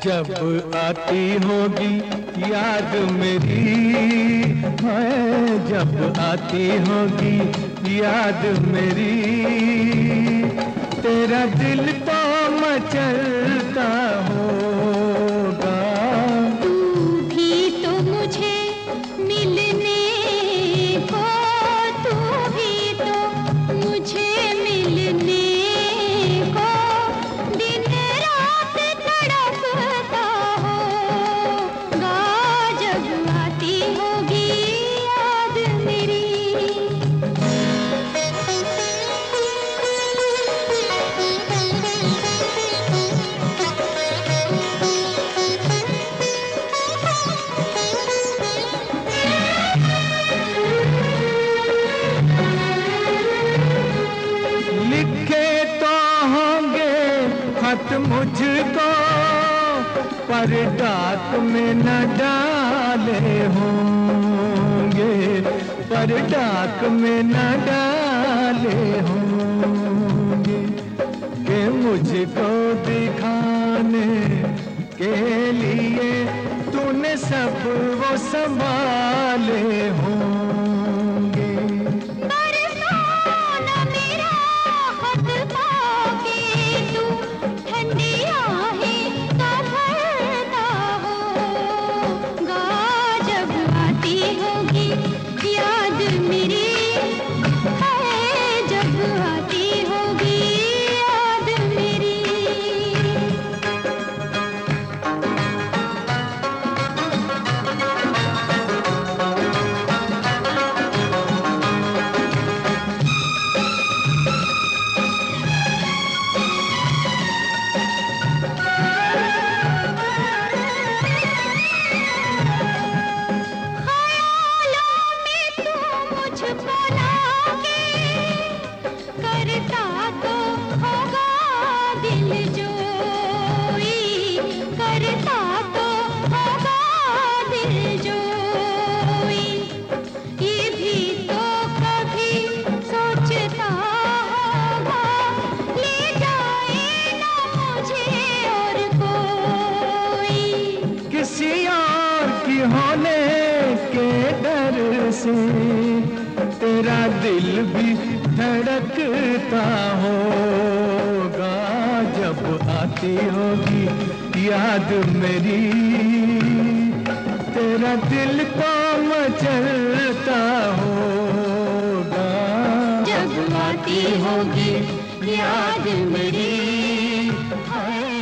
जब आती होगी याद मेरी है, जब आती होगी याद मेरी, तेरा दिल तो मचलता होगा। तू भी तो मुझे मिलने को, तू भी तो मुझे मिलने को दिन रात तड़पता होगा। जब आती होगी याद मेरी। लिखे तो होंगे खत मुझको, पर डाक में न डाले होंगे, पर डाक में न डाले होंगे, कि मुझको दिखाने के लिए तूने सब वो संभाले होंगे। होने के डर से तेरा दिल भी धड़कता होगा। जब आती होगी याद मेरी, तेरा दिल तो मचलता होगा। जब आती होगी याद मेरी।